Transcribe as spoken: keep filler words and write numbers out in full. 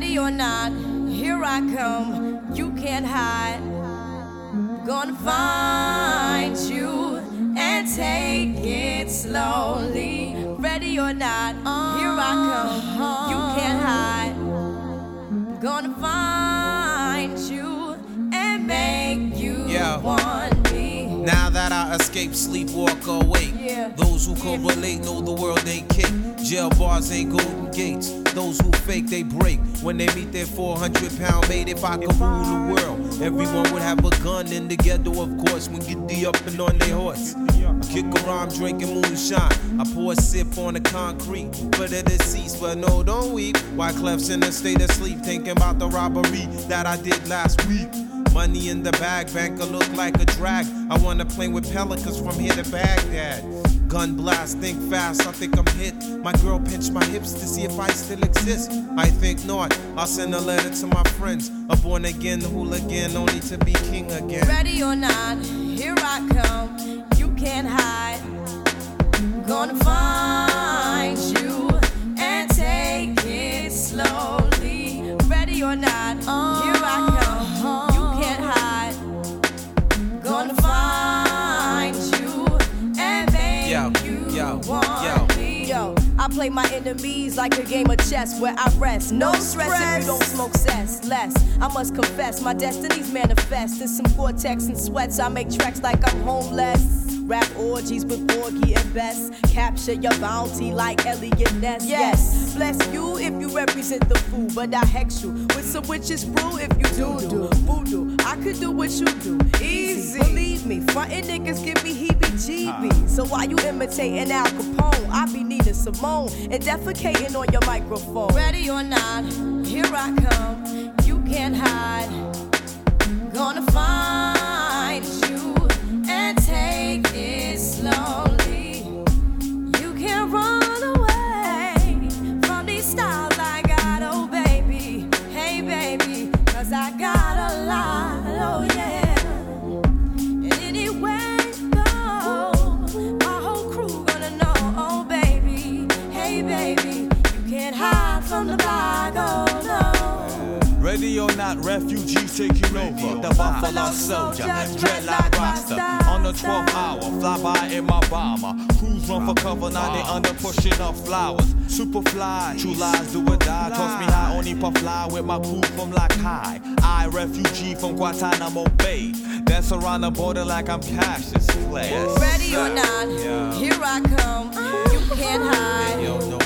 Ready or not, here I come. You can't hide. Gonna find you and take it slowly. Ready or not, here I come. You can't hide. Gonna find you and make you yeah. want me. Now that I escape, sleep, walk, awake. Yeah. Those who correlate know the world ain't cake. Jail bars ain't golden gates. Those who fake, they break. When they meet their four hundred pound mate, if I could rule the world, everyone would have a gun in the ghetto, of course, when get the up and on their horse. I kick around drinking moonshine. I pour a sip on the concrete for the deceased, but no, don't weep. Why Clef's in a state of sleep, thinking about the robbery that I did last week. Money in the bag, banker look like a drag. I wanna play with pelicans from here to Baghdad. Gun blast, think fast, I think I'm hit. My girl pinched my hips to see if I still exist. I think not, I'll send a letter to my friends. A born again hooligan, only to be king again. Ready or not, here I come. You can't hide. Gonna find you and take it slowly. Ready or not, here I come. You can't hide. Gonna find you and make yo, you yo, want yo. me. Yo, I play my enemies like a game of chess where I rest. No, no stress, stress if you don't smoke cess. Less, I must confess, my destinies manifest. In some Gore-Tex and sweats, I make tracks like I'm homeless. Rap orgies with Borgie and Bess. Capture your bounty like Elliot Ness. Yes, bless you if you represent the fool, but I hex you with some witches brew if you do do voodoo. I could do what you do, easy. Believe me, frontin' niggas give me heebie-jeebies. So while you imitating Al Capone, I be Nina Simone and defecating on your microphone. Ready or not, here I come. You can't hide. Gonna find you and take it slowly. You can't run away from these styles I got, oh baby. Hey baby, cause I got a lot, oh yeah. And anywhere you go, my whole crew gonna know, oh baby. Hey baby, you can't hide from the block, oh no. Ready or not, refugees taking over. The Buffalo Soldier, dreadlock roster. On the twelfth hour, fly by in my bomber. Crews run for cover, now they under pushing up flowers. Superfly, true lies do or die. Toss me high, only puff fly with my crew from like high. I, refugee from Guantanamo Bay. Dance around the border like I'm Cassius Clay. Ready or not, here I come. You can't hide.